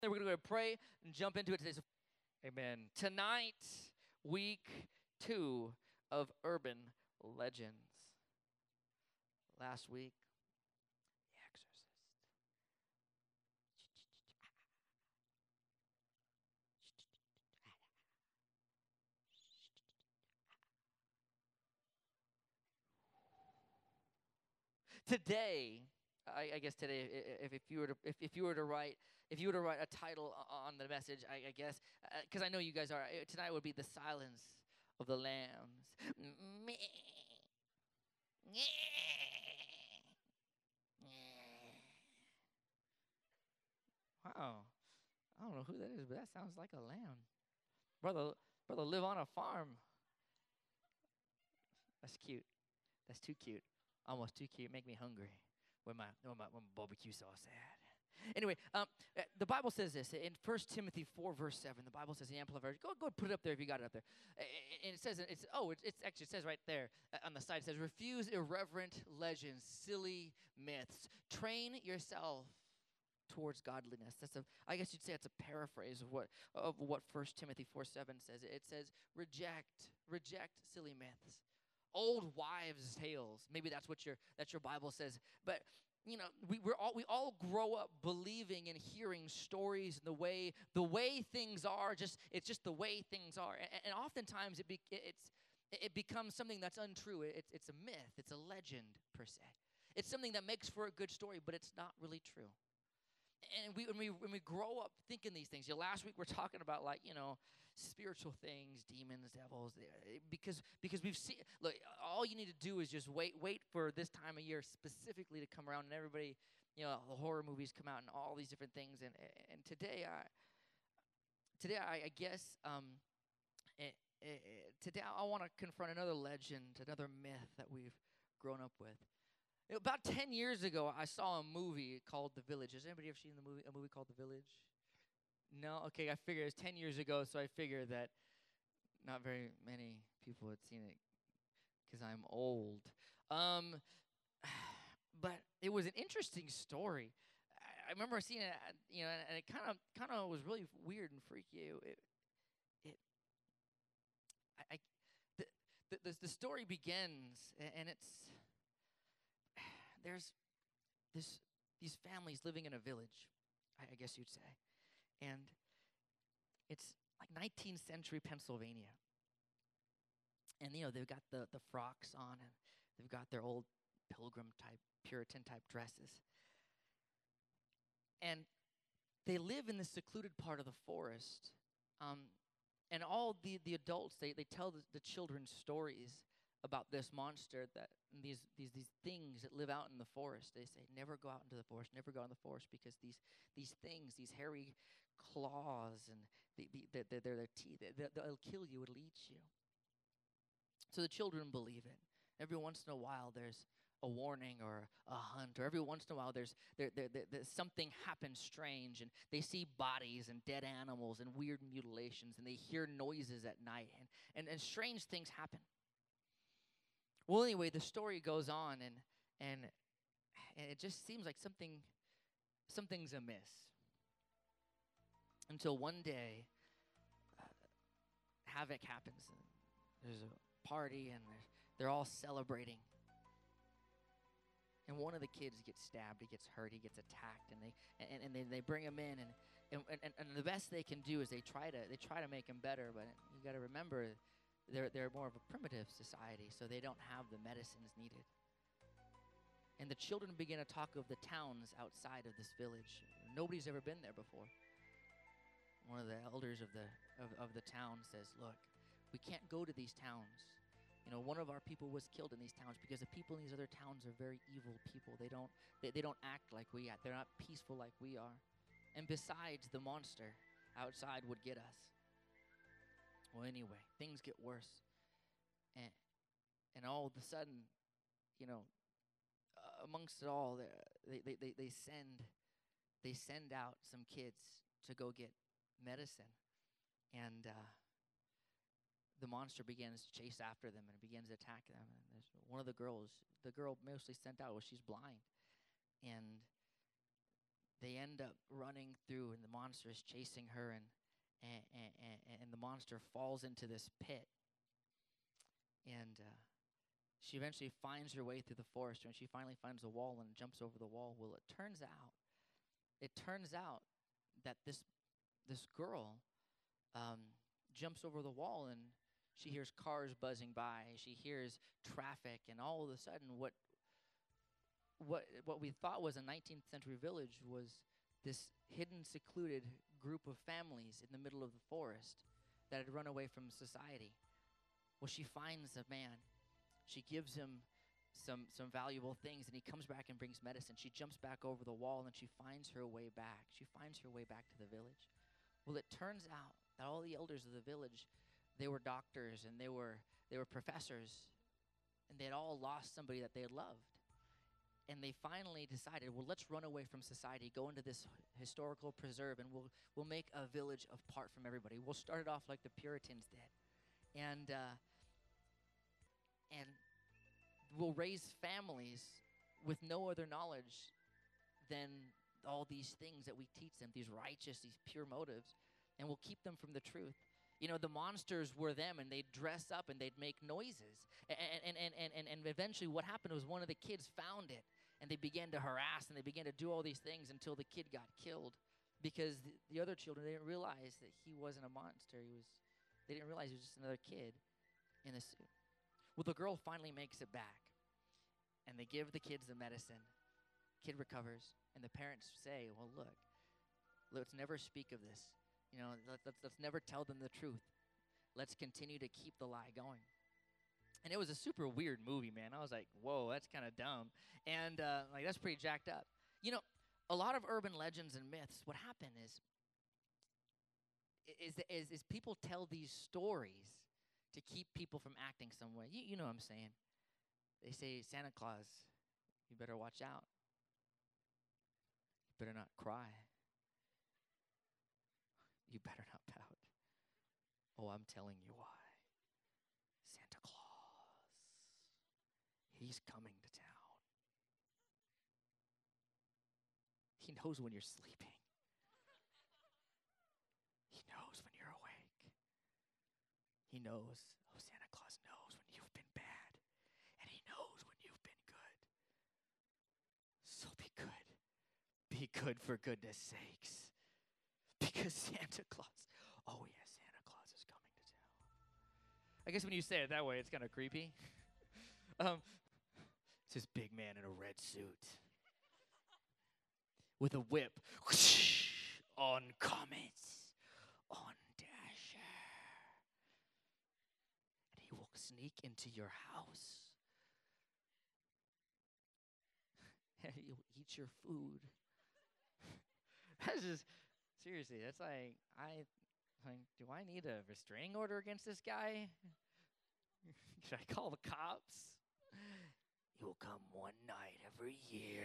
Then we're going to go pray and jump into it today. So, amen. Tonight, week 2 of Urban Legends. Last week, The Exorcist. Today, I guess today, if you were to if you were to write a title on the message, I guess because I know you guys are tonight would be the silence of the lambs. Wow, I don't know who that is, but that sounds like a lamb. Brother, brother, live on a farm. That's cute. That's too cute. Almost too cute. Make me hungry when my barbecue sauce at. Anyway, the Bible says this in 1 Timothy 4 verse 7. The Bible says the Amplified. Go put it up there if you got it up there. And it says it's actually it says right there on the side. It says refuse irreverent legends, silly myths. Train yourself towards godliness. I guess you'd say it's a paraphrase of what 1 Timothy 4:7 says. It says reject silly myths, old wives' tales. Maybe that's your Bible says. But we all grow up believing and hearing stories and the way things are. It's just the way things are, and oftentimes it becomes something that's untrue. It's a myth. It's a legend per se. It's something that makes for a good story, but it's not really true. And when we grow up thinking these things, last week we're talking about spiritual things, demons, devils, because we've seen. Look, all you need to do is just wait for this time of year specifically to come around, and everybody, the horror movies come out and all these different things. And today I guess today I want to confront another legend, another myth that we've grown up with. About 10 years ago, I saw a movie called The Village. Has anybody ever seen a movie called The Village? No? Okay, I figured it was 10 years ago, so I figured that not very many people had seen it because I'm old. Um, but it was an interesting story. I remember seeing it, and it kind of was really weird and freaky. It I the story begins, and there's this these families living in a village, I guess you'd say, and it's like 19th century Pennsylvania, and they've got the frocks on, and they've got their old pilgrim type Puritan type dresses, and they live in the secluded part of the forest, and all the adults they tell the children stories about this monster that these things that live out in the forest. They say never go out into the forest, never go out in the forest because these things, these hairy claws and they're their teeth, they'll kill you, it'll eat you. So the children believe it. Every once in a while there's a warning or a hunt, or every once in a while there's something happens strange, and they see bodies and dead animals and weird mutilations, and they hear noises at night, and strange things happen. Well, anyway, the story goes on, and it just seems like something's amiss until one day havoc happens. And there's a party, and they're all celebrating. And one of the kids gets stabbed, he gets hurt, he gets attacked, and they bring him in, and the best they can do is they try to make him better, but you got to remember they're more of a primitive society, so they don't have the medicines needed. And the children begin to talk of the towns outside of this village. Nobody's ever been there before. One of the elders of the town says, "Look, we can't go to these towns. One of our people was killed in these towns because the people in these other towns are very evil people. They don't act like we act. They're not peaceful like we are. And besides, the monster outside would get us." Well, anyway, things get worse, and all of a sudden, amongst it all, they send out some kids to go get medicine, and the monster begins to chase after them and begins to attack them. And there's one of the girl mostly sent out, she's blind, and they end up running through, and the monster is chasing her, and the monster falls into this pit. And she eventually finds her way through the forest, and she finally finds a wall and jumps over the wall. Well, it turns out that this girl jumps over the wall, and she hears cars buzzing by. She hears traffic, and all of a sudden, what we thought was a 19th century village was this hidden, secluded group of families in the middle of the forest that had run away from society. Well, she finds a man. She gives him some valuable things, and he comes back and brings medicine. She jumps back over the wall, and she finds her way back. She finds her way back to the village. Well, it turns out that all the elders of the village, they were doctors, and they were professors, and they had all lost somebody that they had loved. And they finally decided, well, let's run away from society, go into this historical preserve, and we'll make a village apart from everybody. We'll start it off like the Puritans did, and we'll raise families with no other knowledge than all these things that we teach them, these righteous, these pure motives, and we'll keep them from the truth. You know, the monsters were them, and they'd dress up and they'd make noises. And eventually what happened was one of the kids found it, and they began to harass, and they began to do all these things until the kid got killed, because the other children, they didn't realize that he wasn't a monster. They didn't realize he was just another kid in a suit. Well, the girl finally makes it back, and they give the kids the medicine. Kid recovers, and the parents say, well, look, let's never speak of this. You know, let's never tell them the truth. Let's continue to keep the lie going. And it was a super weird movie, man. I was like, whoa, that's kind of dumb. And like, that's pretty jacked up. You know, a lot of urban legends and myths, what happened is people tell these stories to keep people from acting some way. You know what I'm saying. They say, Santa Claus, you better watch out. You better not cry. You better not pout. Oh, I'm telling you why. Santa Claus, he's coming to town. He knows when you're sleeping. He knows when you're awake. He knows. Oh, Santa Claus knows when you've been bad, and he knows when you've been good. So be good. Be good for goodness sakes. Because Santa Claus, oh yeah, Santa Claus is coming to town. I guess when you say it that way, it's kind of creepy. It's this big man in a red suit with a whip on Comets, on Dasher. And he will sneak into your house. And he'll eat your food. That's just... Seriously, that's like, do I need a restraining order against this guy? Should I call the cops? He will come one night every year.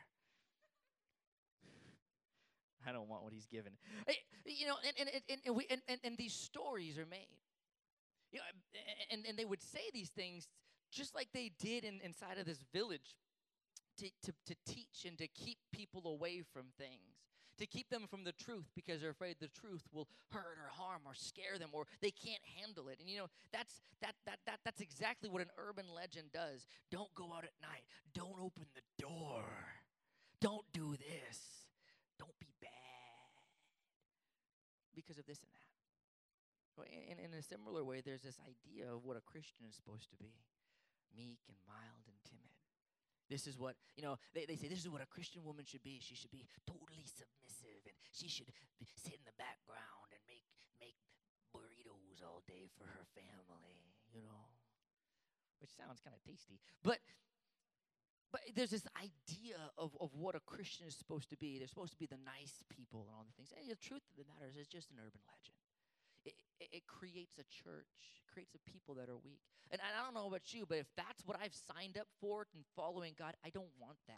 I don't want what he's given. You know, and these stories are made. You know, and they would say these things just like they did inside of this village to teach and to keep people away from things. To keep them from the truth, because they're afraid the truth will hurt or harm or scare them, or they can't handle it. And you know, that's exactly what an urban legend does. Don't go out at night. Don't open the door. Don't do this. Don't be bad. Because of this and that. Well, in a similar way, there's this idea of what a Christian is supposed to be. Meek and mild and timid. This is what, you know, they say this is what a Christian woman should be. She should be totally submissive, and she should sit in the background and make burritos all day for her family, you know, which sounds kind of tasty. But there's this idea of what a Christian is supposed to be. They're supposed to be the nice people and all the things. And the truth of the matter is, it's just an urban legend. It creates a church, creates a people that are weak. And I don't know about you, but if that's what I've signed up for in following God, I don't want that.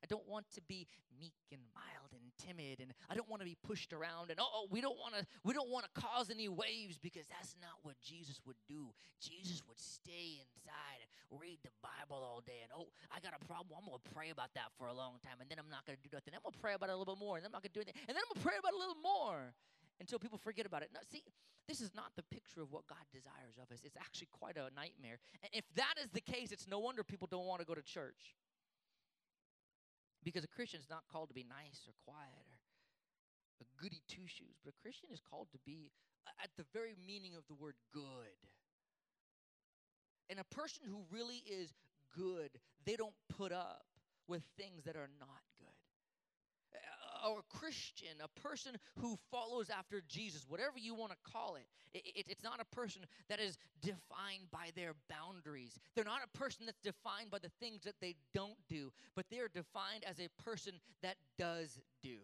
I don't want to be meek and mild and timid, and I don't want to be pushed around. And we don't want to cause any waves, because that's not what Jesus would do. Jesus would stay inside and read the Bible all day. And I got a problem. I'm gonna pray about that for a long time, and then I'm not gonna do nothing. I'm gonna pray about it a little bit more, and then I'm not gonna do anything, and then I'm gonna pray about it a little more until people forget about it. Now, see, this is not the picture of what God desires of us. It's actually quite a nightmare. And if that is the case, it's no wonder people don't want to go to church. Because a Christian is not called to be nice or quiet or a goody two-shoes, but a Christian is called to be, at the very meaning of the word, good. And a person who really is good, they don't put up with things that are not good. Or a Christian, a person who follows after Jesus, whatever you want to call it, it's not a person that is defined by their boundaries. They're not a person that's defined by the things that they don't do, but they're defined as a person that does do.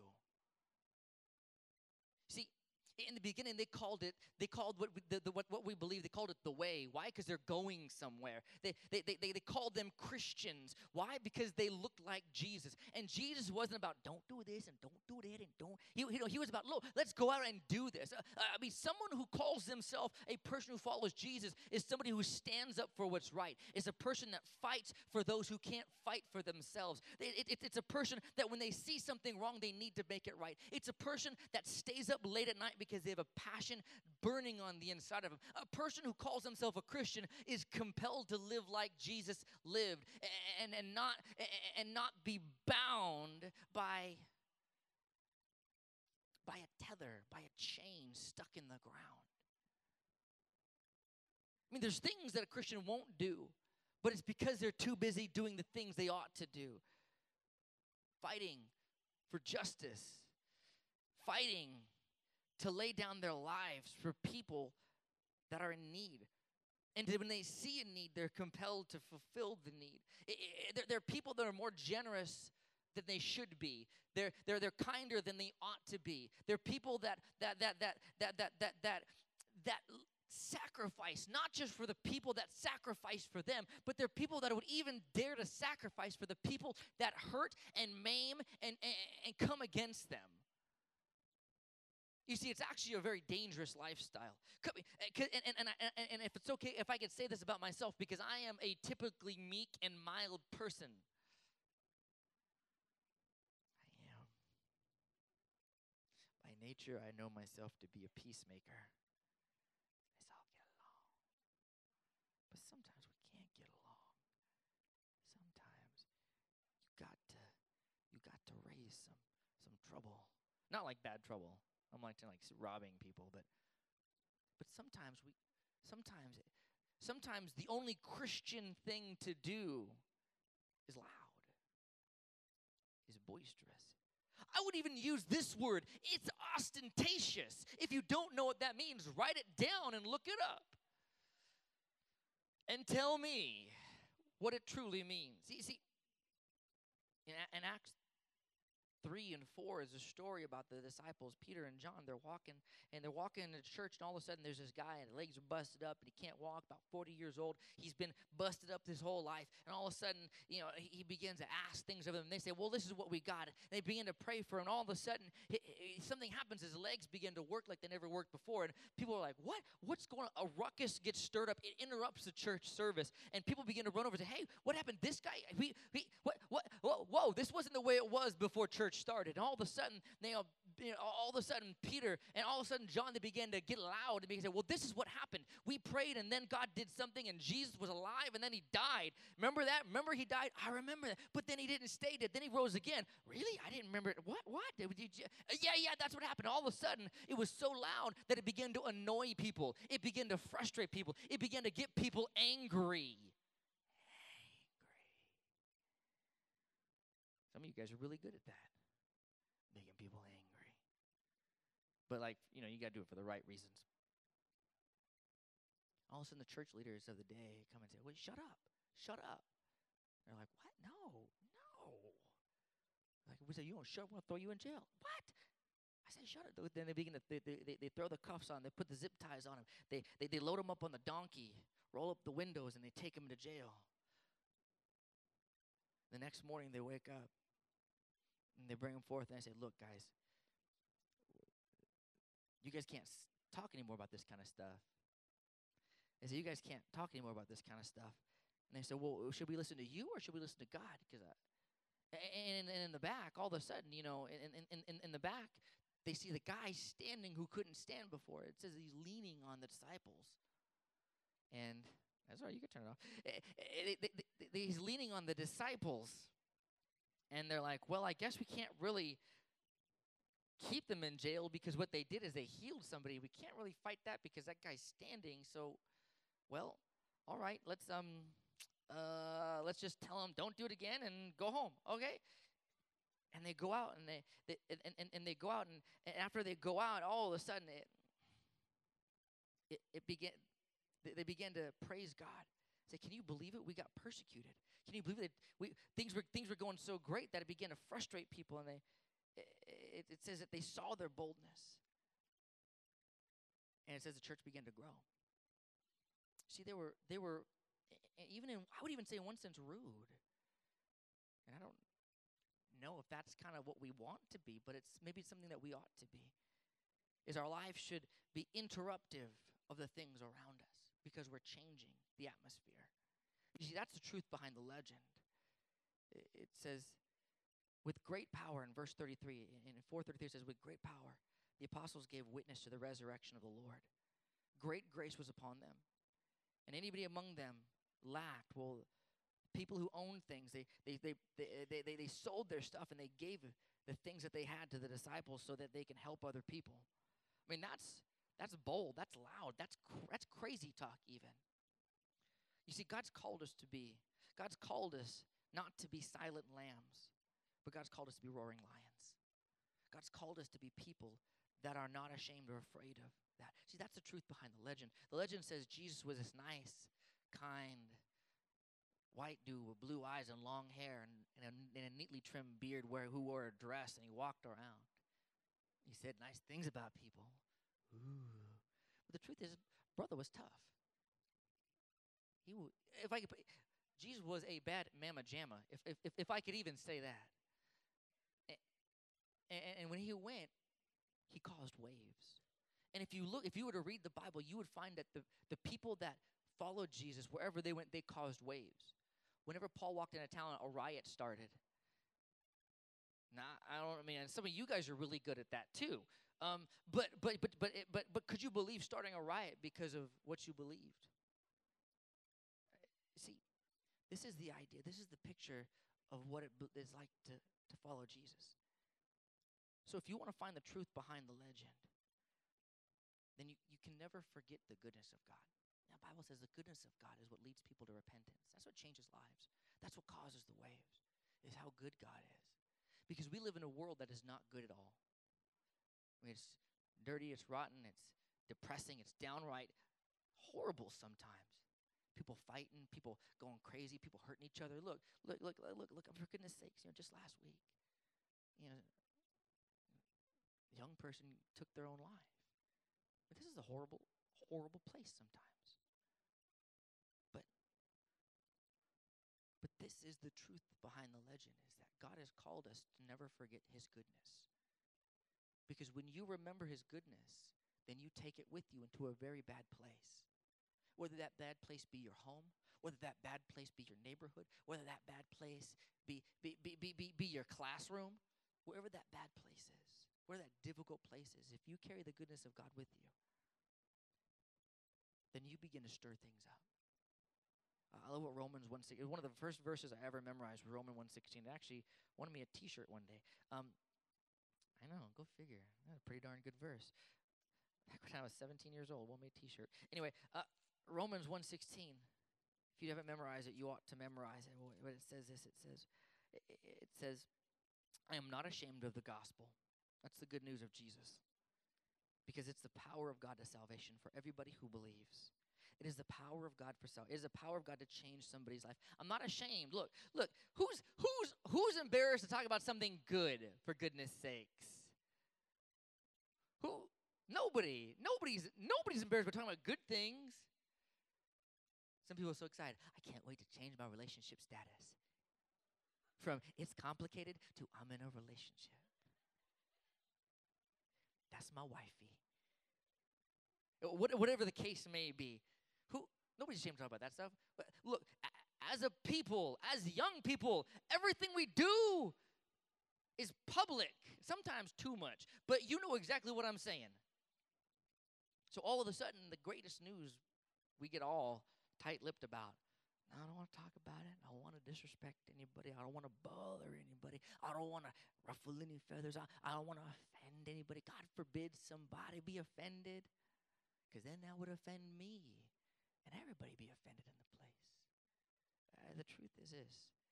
See, in the beginning, they called what we believe, they called it the way. Why? Because they're going somewhere. They called them Christians. Why? Because they looked like Jesus. And Jesus wasn't about don't do this and don't do that and don't. He was about, look, let's go out and do this. Someone who calls themselves a person who follows Jesus is somebody who stands up for what's right. It's a person that fights for those who can't fight for themselves. It's a person that when they see something wrong, they need to make it right. It's a person that stays up late at night because they have a passion burning on the inside of them. A person who calls himself a Christian is compelled to live like Jesus lived and not be bound by a tether, by a chain stuck in the ground. I mean, there's things that a Christian won't do, but it's because they're too busy doing the things they ought to do. Fighting for justice. Fighting to lay down their lives for people that are in need. And when they see a need, they're compelled to fulfill the need. They're people that are more generous than they should be. They're kinder than they ought to be. They're people that sacrifice, not just for the people that sacrifice for them, but they're people that would even dare to sacrifice for the people that hurt and maim and come against them. You see, it's actually a very dangerous lifestyle. And if it's okay, if I could say this about myself, because I am a typically meek and mild person. I am. By nature, I know myself to be a peacemaker. Let's all get along. But sometimes we can't get along. Sometimes you got to raise some trouble. Not like bad trouble. I'm like robbing people, but sometimes the only Christian thing to do is loud, is boisterous. I would even use this word. It's ostentatious. If you don't know what that means, write it down and look it up. And tell me what it truly means. See, in Acts 3 and 4 is a story about the disciples, Peter and John. They're walking into church, and all of a sudden there's this guy, and his legs are busted up, and he can't walk, about 40 years old. He's been busted up his whole life, and all of a sudden, he begins to ask things of them. They say, well, this is what we got. And they begin to pray for him, and all of a sudden, something happens. His legs begin to work like they never worked before, and people are like, what? What's going on? A ruckus gets stirred up. It interrupts the church service, and people begin to run over and say, hey, what happened? This guy, what? Whoa, this wasn't the way it was before church started. And all of a sudden, Peter and all of a sudden John, they began to get loud and began to say, well, this is what happened. We prayed, and then God did something, and Jesus was alive, and then he died. Remember that? Remember he died? I remember that. But then he didn't stay dead. Then he rose again. Really? I didn't remember it. What? Yeah, that's what happened. All of a sudden, it was so loud that it began to annoy people. It began to frustrate people. It began to get people angry. Some of you guys are really good at that, making people angry. But you got to do it for the right reasons. All of a sudden, the church leaders of the day come and say, well, shut up. They're like, what? No. Like, we say, you don't shut up, we'll throw you in jail. What? I said, shut up. Then they begin to, they throw the cuffs on, they put the zip ties on him. They load him up on the donkey, roll up the windows, and they take him to jail. The next morning, they wake up. And they bring him forth, and I say, look, guys, you guys can't talk anymore about this kind of stuff. They say, you guys can't talk anymore about this kind of stuff. And they said, well, should we listen to you or should we listen to God? Because and in the back, all of a sudden, in the back, they see the guy standing who couldn't stand before. It says he's leaning on the disciples. And that's all right, you can turn it off. He's leaning on the disciples. And they're like, well, I guess we can't really keep them in jail because what they did is they healed somebody. We can't really fight that because that guy's standing. So, well, all right, let's just tell them don't do it again and go home, okay? And they go out and they go out and after they go out, all of a sudden they began to praise God. Say, can you believe it? We got persecuted. Can you believe it? Things were going so great that it began to frustrate people, and it says that they saw their boldness, and it says the church began to grow. See, they were even I would even say in one sense rude, and I don't know if that's kind of what we want to be, but it's maybe something that we ought to be. Is our lives should be interruptive of the things around us because we're changing the atmosphere. You see, that's the truth behind the legend. It says, with great power in verse 33, in 4:33 it says, with great power, the apostles gave witness to the resurrection of the Lord. Great grace was upon them. And anybody among them lacked, well, people who owned things, they sold their stuff and they gave the things that they had to the disciples so that they can help other people. I mean, that's bold, that's loud, that's crazy talk even. You see, God's called us not to be silent lambs, but God's called us to be roaring lions. God's called us to be people that are not ashamed or afraid of that. See, that's the truth behind the legend. The legend says Jesus was this nice, kind, white dude with blue eyes and long hair and a neatly trimmed beard who wore a dress, and he walked around. He said nice things about people. Ooh. But the truth is, brother was tough. Jesus was a bad mamma jamma, if I could even say that. And when he went, he caused waves. And if you were to read the Bible, you would find that the people that followed Jesus, wherever they went, they caused waves. Whenever Paul walked into town, a riot started. And some of you guys are really good at that too. But could you believe starting a riot because of what you believed? See, this is the idea. This is the picture of what it is like to follow Jesus. So if you want to find the truth behind the legend, then you can never forget the goodness of God. The Bible says the goodness of God is what leads people to repentance. That's what changes lives. That's what causes the waves, is how good God is. Because we live in a world that is not good at all. I mean, it's dirty, it's rotten, it's depressing, it's downright horrible sometimes. People fighting, people going crazy, people hurting each other. Look, for goodness sakes, just last week, a young person took their own life. But this is a horrible, horrible place sometimes. But this is the truth behind the legend, is that God has called us to never forget his goodness. Because when you remember his goodness, then you take it with you into a very bad place. Whether that bad place be your home, whether that bad place be your neighborhood, whether that bad place be your classroom, wherever that bad place is, where that difficult place is, if you carry the goodness of God with you, then you begin to stir things up. I love what Romans 1:16. One of the first verses I ever memorized was Romans 1:16. It actually wanted me a T-shirt one day. I know, go figure. That's a pretty darn good verse. Back when I was 17 years old, won me a T-shirt. Anyway, Romans 1:16. If you haven't memorized it, you ought to memorize it. But it says this. It says, I am not ashamed of the gospel. That's the good news of Jesus. Because it's the power of God to salvation for everybody who believes. It is the power of God for salvation. It is the power of God to change somebody's life. I'm not ashamed. Look, who's embarrassed to talk about something good, for goodness sakes? Who? Nobody. Nobody's embarrassed by talking about good things. Some people are so excited. I can't wait to change my relationship status. From it's complicated to I'm in a relationship. That's my wifey. Whatever the case may be. Who Nobody's ashamed to talk about that stuff. But look, as a people, as young people, everything we do is public. Sometimes too much. But you know exactly what I'm saying. So all of a sudden, the greatest news we get all tight-lipped about. I don't want to talk about it. I don't want to disrespect anybody. I don't want to bother anybody. I don't want to ruffle any feathers. I don't want to offend anybody. God forbid somebody be offended, because then that would offend me, and everybody be offended in the place. The truth is this.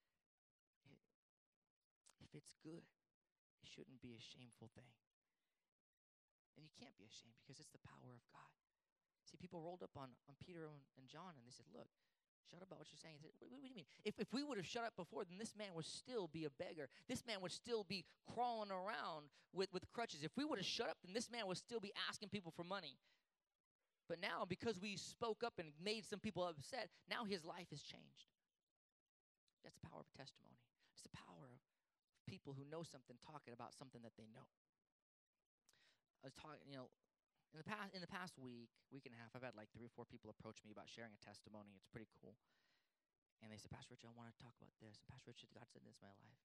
If it's good, it shouldn't be a shameful thing. And you can't be ashamed because it's the power of God. See, people rolled up on Peter and John, and they said, look, shut up about what you're saying. He said, what do you mean? If we would have shut up before, then this man would still be a beggar. This man would still be crawling around with crutches. If we would have shut up, then this man would still be asking people for money. But now, because we spoke up and made some people upset, now his life has changed. That's the power of testimony. It's the power of people who know something talking about something that they know. I was talking, in the past week and a half, I've had like 3 or 4 people approach me about sharing a testimony. It's pretty cool. And they said, Pastor Richard, I want to talk about this. And Pastor Richard, God said this in my life.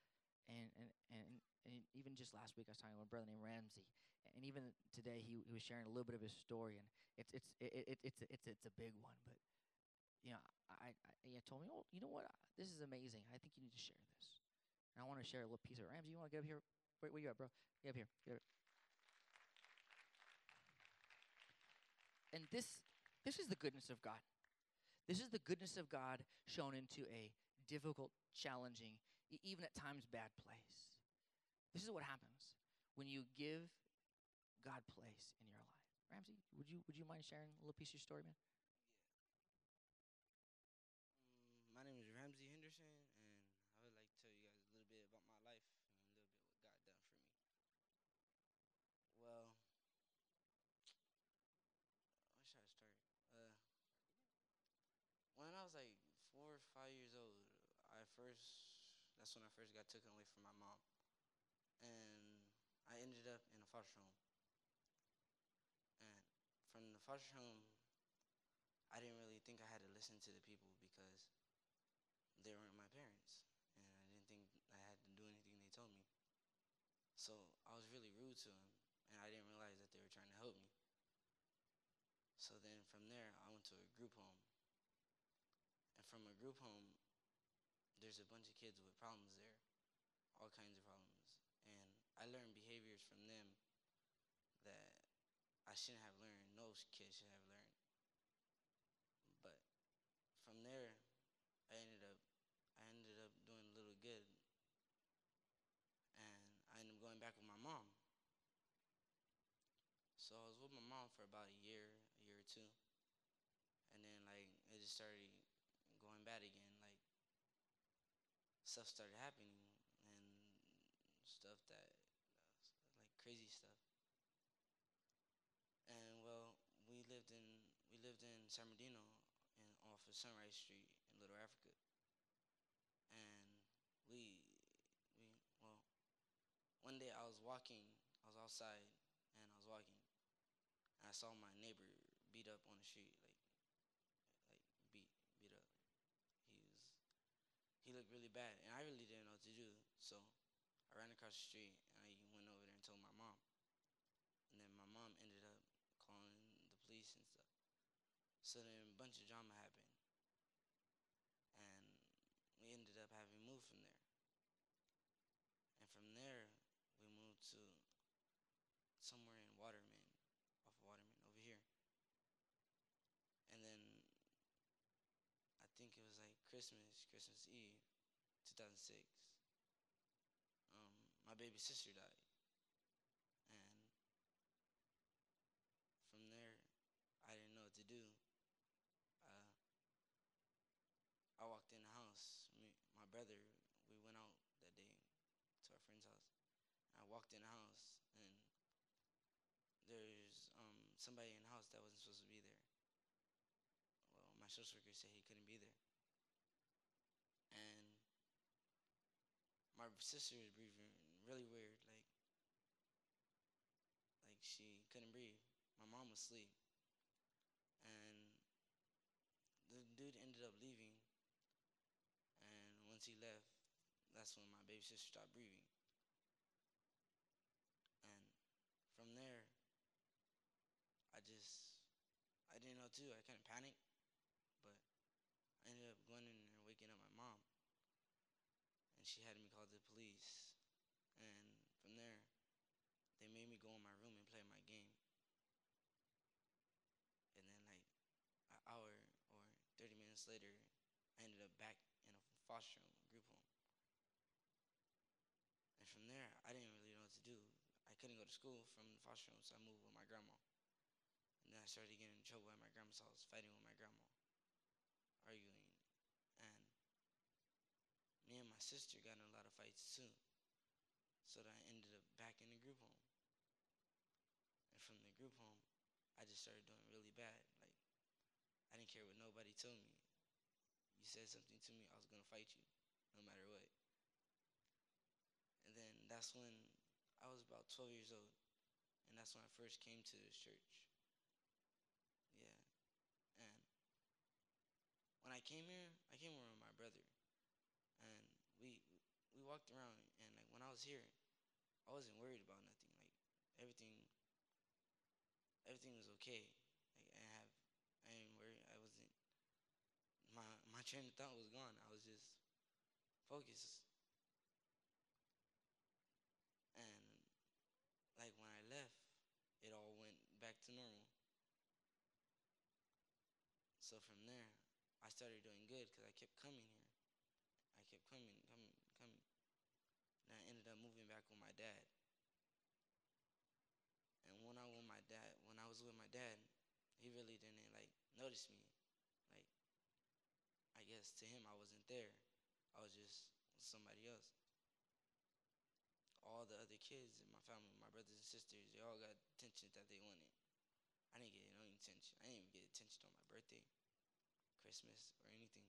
And even just last week, I was talking to a brother named Ramsey. And even today, he was sharing a little bit of his story. And it's a big one. But I told me, oh, you know what? This is amazing. I think you need to share this. And I want to share a little piece of it. Ramsey, you want to get up here? Where you at, bro? Get up here. Get up. And this is the goodness of God. This is the goodness of God shown into a difficult, challenging, even at times bad place. This is what happens when you give God place in your life. Ramsey, would you mind sharing a little piece of your story, man? My name is Ramsey Henderson, and I would like to tell you guys a little bit about my life and a little bit what God done for me. Well, where should I start? When I was like 4 or 5 years old, that's when I first got taken away from my mom, and I ended up in a foster home. And from the foster home, I didn't really think I had to listen to the people because they weren't my parents, and I didn't think I had to do anything they told me. So I was really rude to them, and I didn't realize that they were trying to help me. So then from there, I went to a group home. And from a group home, there's a bunch of kids with problems there, all kinds of problems. And I learned behaviors from them that I shouldn't have learned, no kid should have learned. But from there, I ended up doing a little good, and I ended up going back with my mom. So I was with my mom for about a year or two, and then like it just started going bad again. Like stuff started happening, and stuff that like crazy stuff. And well, we lived in San Bernardino and off of Sunrise Street in Little Africa. And we well, one day I was outside and I was walking, and I saw my neighbor beat up on the street, like beat up. He looked really bad, and I really didn't know what to do. So I ran across the street and I went over there and told my mom. And then my mom ended up calling the police and stuff. So then a bunch of drama happened, and we ended up having to move from there. And from there, we moved to somewhere in Waterman, off of Waterman, over here. And then I think it was like Christmas Eve, 2006. My baby sister died, and from there, I didn't know what to do. Uh, I walked in the house. My brother, we went out that day to our friend's house. I walked in the house, and there's somebody in the house that wasn't supposed to be there. Well, my social worker said he couldn't be there, and sister was breathing really weird, like she couldn't breathe. My mom was asleep, and the dude ended up leaving. And once he left, that's when my baby sister stopped breathing. And from there, I didn't know too. I kind of panicked, but I ended up going in there and waking up my mom, and she had me call the police. And from there, they made me go in my room and play my game. And then like an hour or 30 minutes later, I ended up back in a foster home, group home. And from there, I didn't really know what to do. I couldn't go to school from the foster home, so I moved with my grandma. And then I started getting in trouble at my grandma's house, fighting with my grandma, arguing. And me and my sister got in a lot of fights too. So that I ended up back in the group home. And from the group home, I just started doing really bad. Like, I didn't care what nobody told me. You said something to me, I was gonna fight you, no matter what. And then that's when I was about 12 years old, and that's when I first came to this church. Yeah, and when I came here with my brother, and we walked around, and like when I was here, I wasn't worried about nothing. Like everything, everything was okay. Like I didn't worry. I wasn't. My train of thought was gone. I was just focused, and like when I left, it all went back to normal. So from there, I started doing good because I kept coming here. I kept coming, coming, coming. And I ended up moving back with my dad. And when I was with my dad, he really didn't like notice me. Like I guess to him I wasn't there. I was just somebody else. All the other kids in my family, my brothers and sisters, they all got attention that they wanted. I didn't get no attention. I didn't even get attention on my birthday, Christmas, or anything.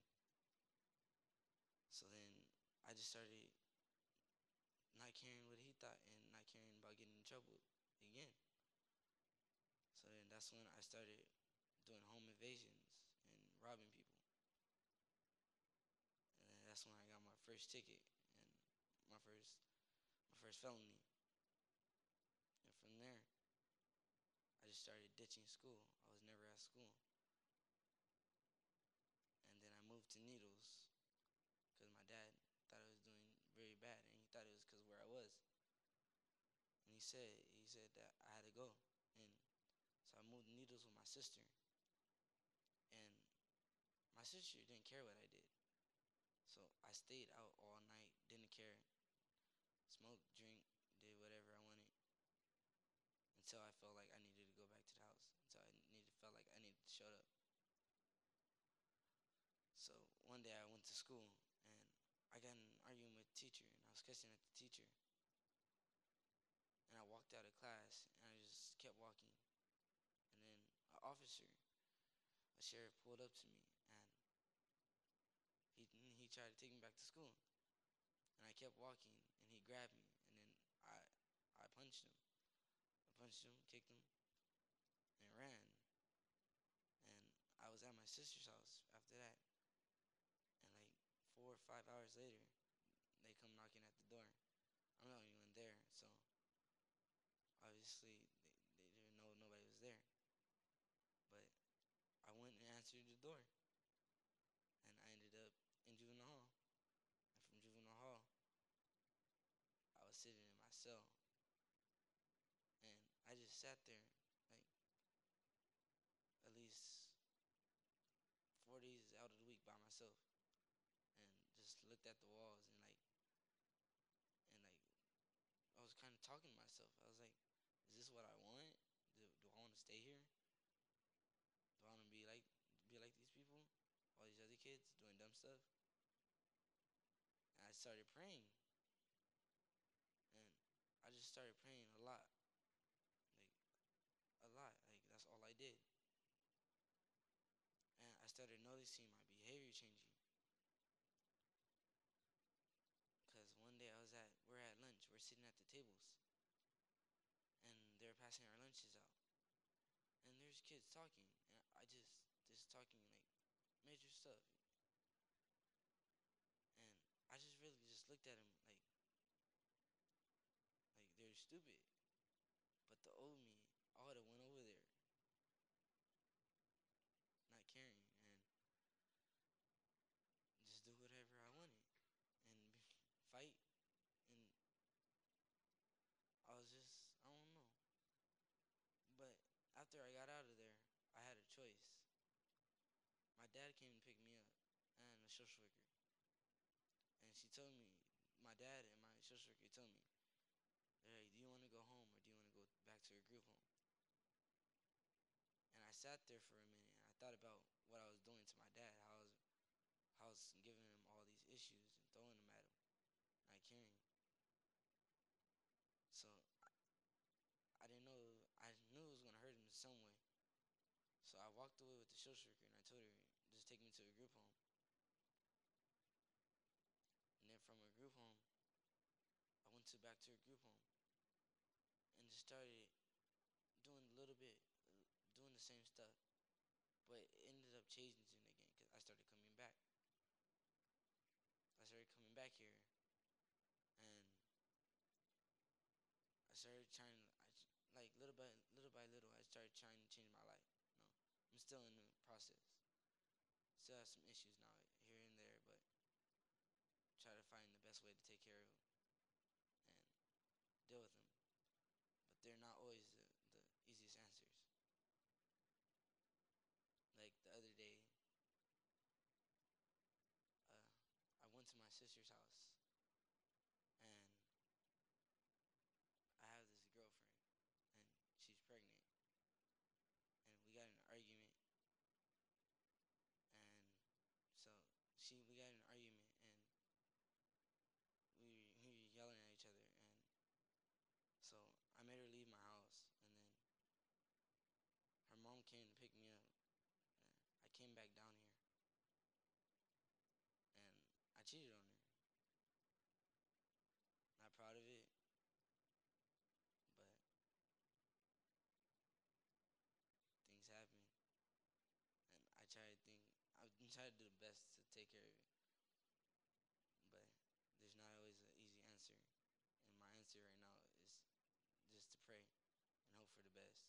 So then I just started not caring what he thought and not caring about getting in trouble again. So then that's when I started doing home invasions and robbing people. And then that's when I got my first ticket and my first my first felony. And from there, I just started ditching school. I was never at school. And then I moved to Needles because my dad thought I was doing very bad, and he thought it was because where I was. And he said that I had to go. And so I moved to Needles with my sister. And my sister didn't care what I did. So I stayed out all night, didn't care, smoked, drink, did whatever I wanted until I felt like I needed to go back to the house. Until felt like I needed to shut up. So one day I went to school and I got in an argument with the teacher and I was cussing at the teacher. And I walked out of class and I just kept walking. And then an officer, a sheriff, pulled up to me and he tried to take me back to school. And I kept walking and he grabbed me and then I punched him. I punched him, kicked him, and ran. And I was at my sister's house after that. And like 4 or 5 hours later, they come knocking at the door. I'm not even there, so obviously they didn't know nobody was there. But I went and answered the door, and I ended up in juvenile hall. And from juvenile hall, I was sitting in my cell, and I just sat there like at least 4 days out of the week by myself, and just looked at the walls and I was kind of talking to myself. I was like, is this what I want? Do I want to stay here? Do I want to be like these people? All these other kids doing dumb stuff? And I started praying. And I just started praying a lot. Like a lot. Like that's all I did. And I started noticing my behavior changing. Cause one day I was at passing our lunches out, and there's kids talking, and I just talking like major stuff, and I just really just looked at them like they're stupid. But the old me, I would have went over there, not caring, and just do whatever I wanted and fight. And I was just, I don't know. But after I got out of there, I had a choice. My dad came to pick me up and a social worker, and she told me, my dad and my social worker told me, they're like, do you want to go home or do you want to go back to your group home? And I sat there for a minute and I thought about what I was doing to my dad, how I was giving him all these issues and throwing them at him, not caring. So I didn't know, I knew it was gonna hurt him in some way. So I walked away with the social worker and I told her, just take me to a group home. And then from a group home, I went to back to a group home and just started doing a little bit, doing the same stuff. But it ended up changing again because I started coming back. I started coming back here and I started trying, like little by little, I started trying to change my life. I'm still in the process. Still have some issues now here and there, but try to find the best way to take care of them and deal with them. But they're not always the easiest answers. Like the other day, I went to my sister's house and I have this girlfriend and she's pregnant and we got in an argument and so we got in an argument and we were yelling at each other, and so I made her leave my house, and then her mom came to pick me up and I came back down here and I cheated on her. Not proud of it, but things happen and I try to do the best to take care of it. But there's not always an easy answer. And my answer right now is just to pray and hope for the best.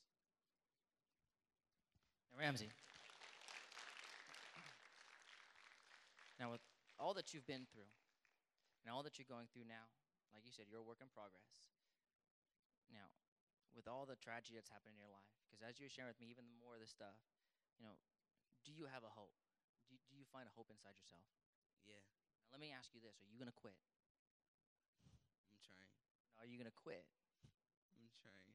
Now, Ramsey, now with all that you've been through and all that you're going through now, like you said, you're a work in progress. Now, with all the tragedy that's happened in your life, because as you're sharing with me, even more of this stuff, you know, do you have a hope? Do you find a hope inside yourself? Yeah, Now, let me ask you this: are you gonna quit? I'm trying. Are you gonna quit? I'm trying.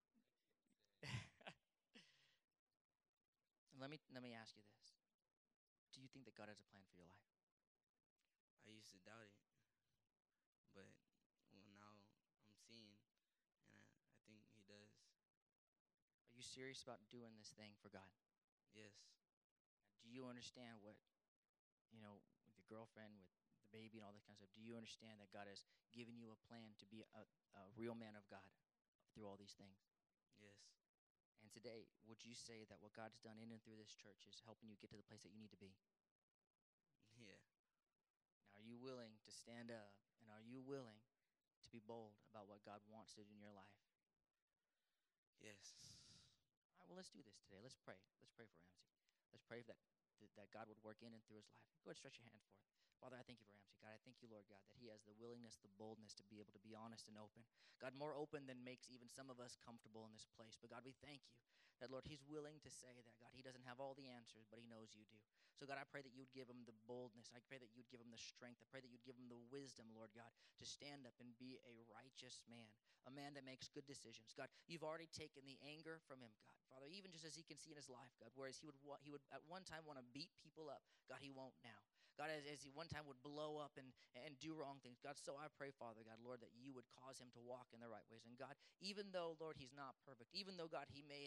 let me ask you this: do you think that God has a plan for your life? I used to doubt it, but well now I'm seeing, and I think he does. Are you serious about doing this thing for God? Yes, Do you understand what, with your girlfriend, with the baby, and all that kind of stuff? Do you understand that God has given you a plan to be a real man of God through all these things? yes, And today, would you say that what God's done in and through this church is helping you get to the place that you need to be? yeah, Now, are you willing to stand up, and are you willing to be bold about what God wants to do in your life? yes, All right, well, let's do this today. Let's pray. Let's pray for Ramsey. Let's pray that God would work in and through his life. Go ahead and stretch your hand forth. Father, I thank you for Ramsey. God, I thank you, Lord God, that he has the willingness, the boldness to be able to be honest and open. God, more open than makes even some of us comfortable in this place. But God, we thank you that, Lord, he's willing to say that, God, he doesn't have all the answers, but he knows you do. So, God, I pray that you would give him the boldness. I pray that you'd give him the strength. I pray that you'd give him the wisdom, Lord God, to stand up and be a righteous man, a man that makes good decisions. God, you've already taken the anger from him, God. Father, even just as he can see in his life, God, whereas he would at one time want to beat people up, God, he won't now. God, as he one time would blow up and do wrong things. God, so I pray, Father, God, Lord, that you would cause him to walk in the right ways. And God, even though, Lord, he's not perfect, even though, God, he may have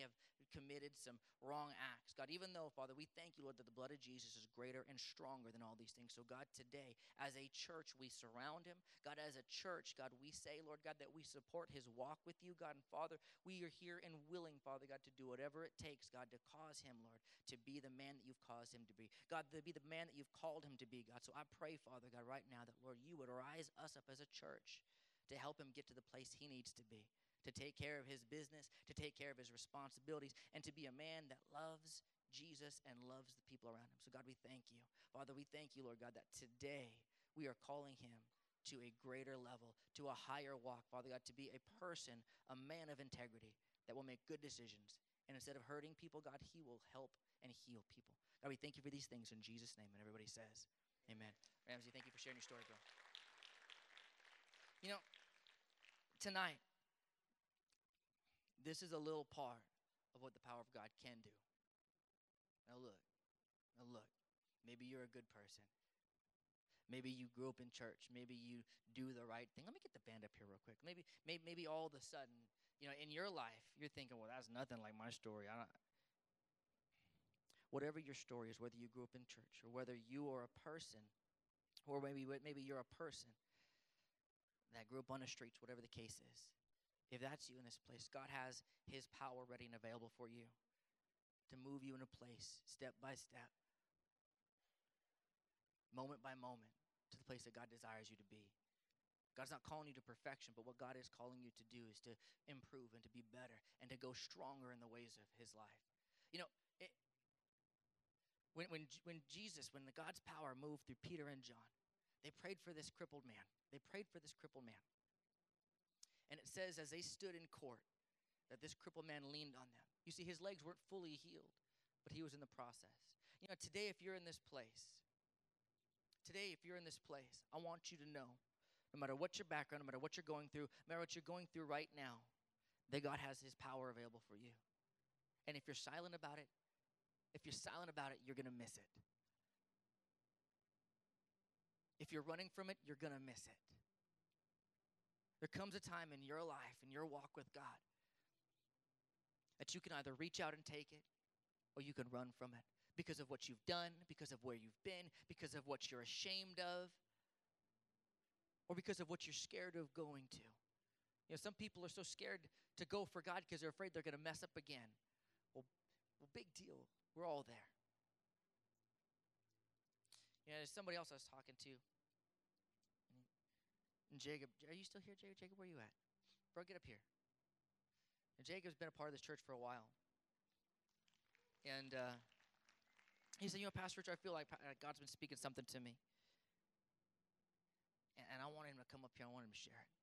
committed some wrong acts. God, even though, Father, we thank you, Lord, that the blood of Jesus is greater and stronger than all these things. So, God, today, as a church, we surround him. God, as a church, God, we say, Lord God, that we support his walk with you, God. And Father, we are here and willing, Father God, to do whatever it takes, God, to cause him, Lord, to be the man that you've caused him to be. God, to be the man that you've called him to be, God. So I pray, Father God, right now that, Lord, you would rise us up as a church to help him get to the place he needs to be, to take care of his business, to take care of his responsibilities, and to be a man that loves Jesus and loves the people around him. So, God, we thank you. Father, we thank you, Lord God, that today we are calling him to a greater level, to a higher walk, Father God, to be a person, a man of integrity that will make good decisions. And instead of hurting people, God, he will help and heal people. God, we thank you for these things in Jesus' name. And everybody says, amen. Ramsey, thank you for sharing your story, bro. You know, tonight, this is a little part of what the power of God can do. Now look, maybe you're a good person. Maybe you grew up in church. Maybe you do the right thing. Let me get the band up here real quick. Maybe all of a sudden, in your life, you're thinking, well, that's nothing like my story. Whatever your story is, whether you grew up in church or whether you are a person, or maybe you're a person that grew up on the streets, whatever the case is. If that's you in this place, God has his power ready and available for you to move you in a place, step by step, moment by moment, to the place that God desires you to be. God's not calling you to perfection, but what God is calling you to do is to improve and to be better and to go stronger in the ways of his life. When God's power moved through Peter and John, they prayed for this crippled man. And it says, as they stood in court, that this crippled man leaned on them. You see, his legs weren't fully healed, but he was in the process. Today, if you're in this place, I want you to know, no matter what your background, no matter what you're going through, no matter what you're going through right now, that God has his power available for you. And if you're silent about it, you're going to miss it. If you're running from it, you're going to miss it. There comes a time in your life, in your walk with God, that you can either reach out and take it, or you can run from it because of what you've done, because of where you've been, because of what you're ashamed of, or because of what you're scared of going to. Some people are so scared to go for God because they're afraid they're going to mess up again. Well, big deal. We're all there. There's somebody else I was talking to. And Jacob, are you still here, Jacob? Jacob, where are you at? Bro, get up here. And Jacob's been a part of this church for a while. And he said, Pastor Rich, I feel like God's been speaking something to me. And I want him to come up here. I want him to share it.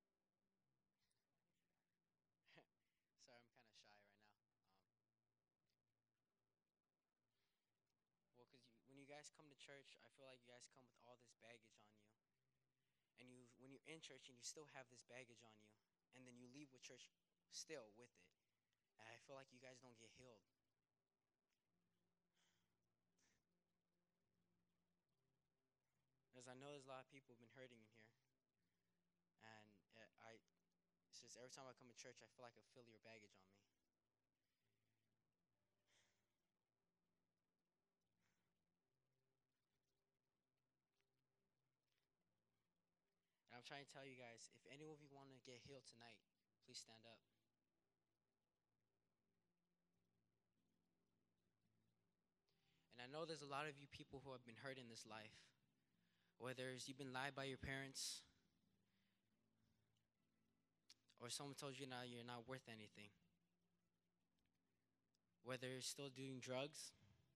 Sorry, I'm kind of shy right now. Well, because when you guys come to church, I feel like you guys come with all this baggage on you. And when you're in church and you still have this baggage on you, and then you leave with church still with it, and I feel like you guys don't get healed. Because I know there's a lot of people who've been hurting in here. And it's just every time I come to church, I feel like I feel your baggage on me. And I'm trying to tell you guys, if any of you want to get healed tonight, please stand up. And I know there's a lot of you people who have been hurt in this life. Whether you've been lied by your parents, or someone told you now you're not worth anything. Whether you're still doing drugs,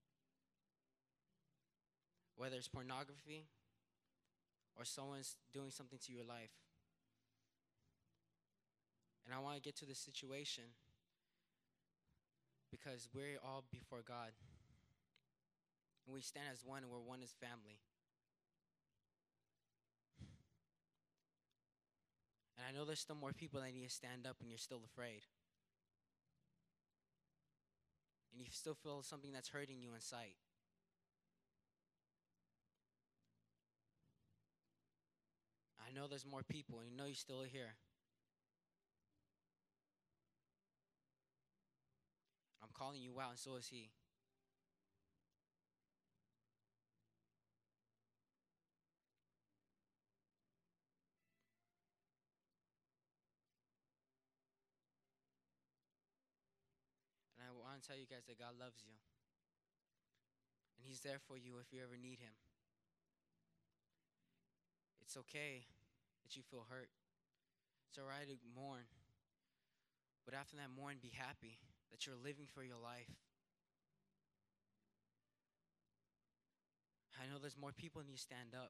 whether it's pornography, or someone's doing something to your life. And I want to get to this situation because we're all before God. And we stand as one, and we're one as family. And I know there's still more people that need to stand up, and you're still afraid. And you still feel something that's hurting you inside. I know there's more people, and you know you're still here. calling you out, and so is He. And I want to tell you guys that God loves you. And He's there for you if you ever need Him. It's okay that you feel hurt. It's all right to mourn. But after that mourn, be happy that you're living for your life. I know there's more people need to stand up.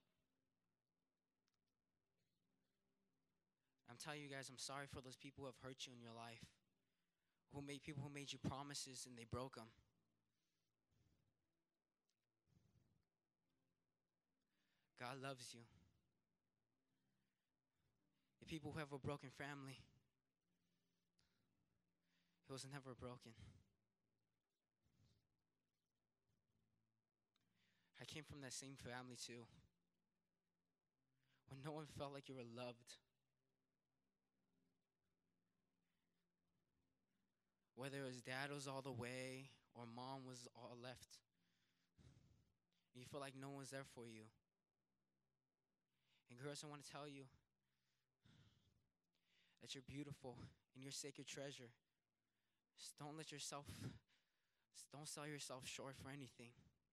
I'm telling you guys, I'm sorry for those people who have hurt you in your life. People who made you promises and they broke them. God loves you. The people who have a broken family, it was never broken. I came from that same family too. When no one felt like you were loved. Whether it was dad was all the way or mom was all left. You feel like no one's there for you. And girls, I want to tell you that you're beautiful and you're sacred treasure. Just don't sell yourself short for anything.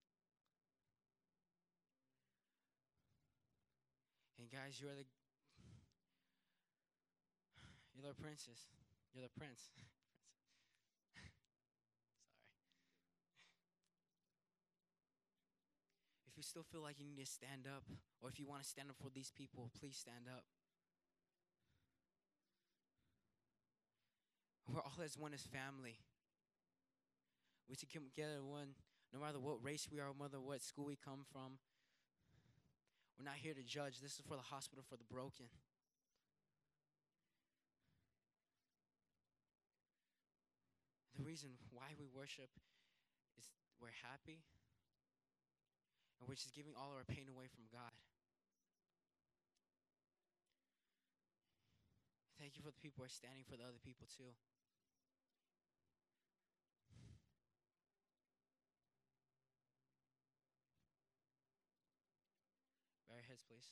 And guys, you're the princess. You're the prince. Sorry. If you still feel like you need to stand up, or if you want to stand up for these people, please stand up. We're all as one as family. We should come together one, no matter what race we are, no matter what school we come from. We're not here to judge. This is for the hospital for the broken. The reason why we worship is we're happy and we're just giving all our pain away from God. Thank you for the people who are standing for the other people too. Bow your heads, please.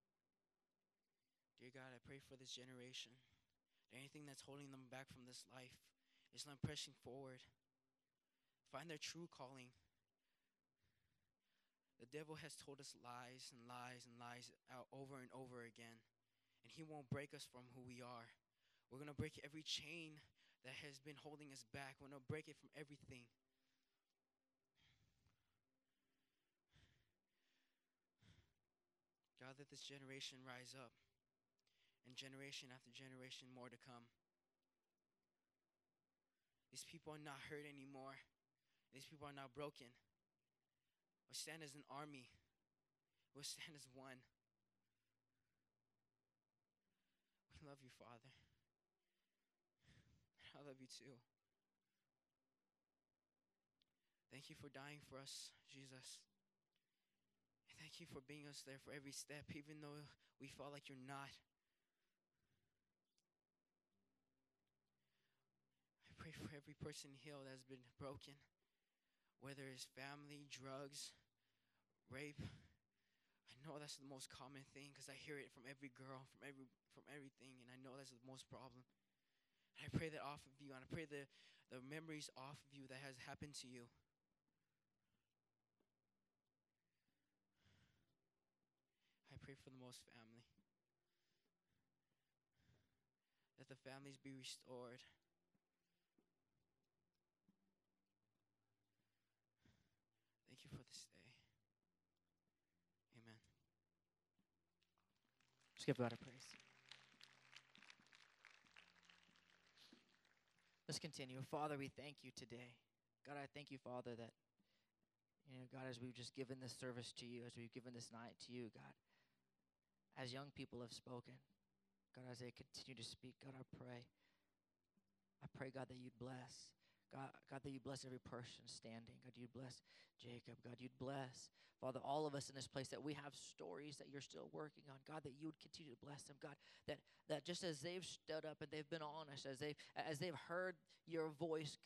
Dear God, I pray for this generation. Anything that's holding them back from this life, is not pressing forward. Find their true calling. The devil has told us lies and lies and lies out over and over again. And he won't break us from who we are. We're going to break every chain that has been holding us back. We're going to break it from everything. God, let this generation rise up. And generation after generation more to come. These people are not hurt anymore. These people are not broken. We'll stand as an army. We'll stand as one. We love you, Father. I love you too. Thank you for dying for us, Jesus. Thank you for being us there for every step, even though we felt like you're not. I pray for every person here that has been broken, whether it's family, drugs, rape. I know that's the most common thing because I hear it from every girl, from everything, and I know that's the most problem. And I pray that off of you, and I pray the memories off of you that has happened to you. I pray for the most family. Let the families be restored. Thank you for this day. Amen. Just give God a praise. Let's continue. Father, we thank you today. God, I thank you, Father, that, God, as we've just given this service to you, as we've given this night to you, God, as young people have spoken, God, as they continue to speak, God, I pray, God, that you'd bless. God, that you bless every person standing. God, you'd bless Jacob. God, you'd bless, Father, all of us in this place, that we have stories that you're still working on. God, that you would continue to bless them. God, that just as they've stood up and they've been honest, as they've heard your voice, God,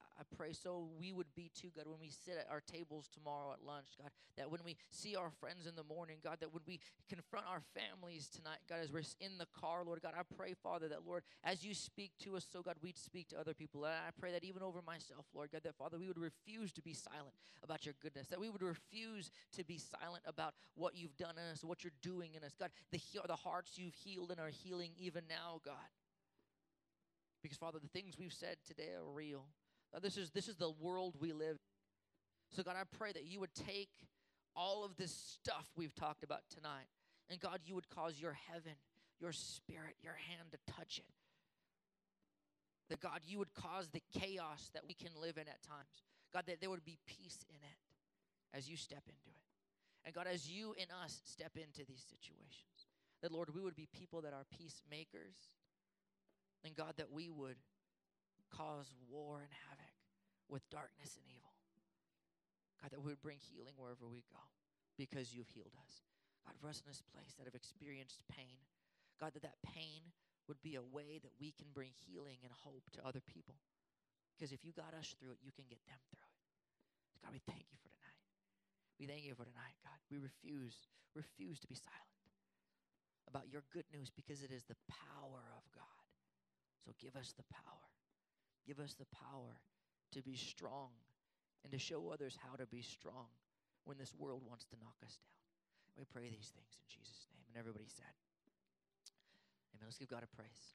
I pray so we would be too, God, when we sit at our tables tomorrow at lunch, God, that when we see our friends in the morning, God, that when we confront our families tonight, God, as we're in the car, Lord God, I pray, Father, that, Lord, as you speak to us, so, God, we'd speak to other people. And I pray that even over myself, Lord God, that, Father, we would refuse to be silent about your goodness, that we would refuse to be silent about what you've done in us, what you're doing in us. God, the hearts you've healed and are healing even now, God. Because, Father, the things we've said today are real. This is the world we live in. So, God, I pray that you would take all of this stuff we've talked about tonight, and, God, you would cause your heaven, your spirit, your hand to touch it. That, God, you would cause the chaos that we can live in at times. God, that there would be peace in it as you step into it. And, God, as you and us step into these situations, that, Lord, we would be people that are peacemakers. And, God, that we would cause war and havoc with darkness and evil. God, that we would bring healing wherever we go because you've healed us. God, for us in this place that have experienced pain, God, that pain would be a way that we can bring healing and hope to other people. Because if you got us through it, you can get them through it. God, we thank you for tonight. We thank you for tonight, God. We refuse to be silent about your good news because it is the power of God. So give us the power. Give us the power to be strong and to show others how to be strong when this world wants to knock us down. We pray these things in Jesus' name. And everybody said, amen. Let's give God a praise.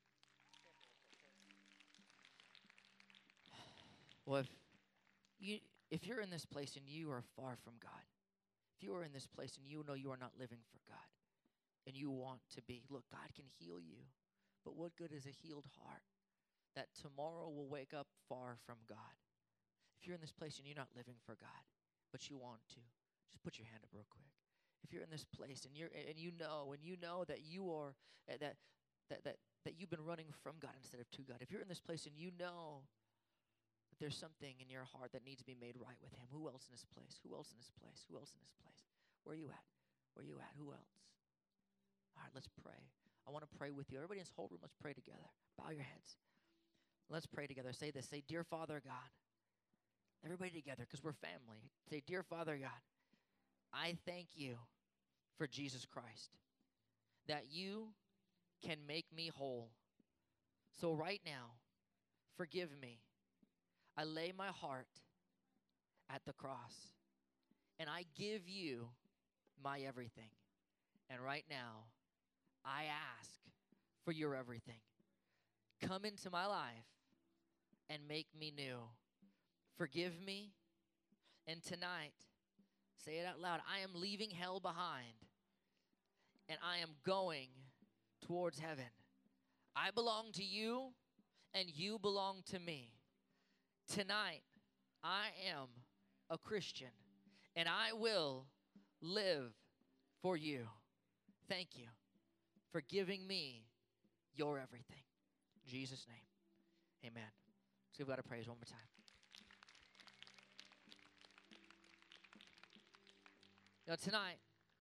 Well, if you're in this place and you are far from God, if you are in this place and you know you are not living for God and you want to be, look, God can heal you. But what good is a healed heart that tomorrow will wake up far from God? If you're in this place and you're not living for God, but you want to, just put your hand up real quick. If you're in this place and you know that you are that you've been running from God instead of to God. If you're in this place and you know that there's something in your heart that needs to be made right with Him, who else in this place? Who else in this place? Who else in this place? Where are you at? Where are you at? Who else? All right, let's pray. I want to pray with you. Everybody in this whole room, let's pray together. Bow your heads. Let's pray together. Say this. Say, Dear Father God. Everybody together, because we're family. Say, Dear Father God, I thank you for Jesus Christ, that you can make me whole. So right now, forgive me. I lay my heart at the cross, and I give you my everything. And right now, I ask for your everything. Come into my life and make me new. Forgive me. And tonight, say it out loud, I am leaving hell behind and I am going towards heaven. I belong to you and you belong to me. Tonight, I am a Christian and I will live for you. Thank you for giving me your everything. In Jesus' name, amen. Let's give God a praise one more time. Now tonight,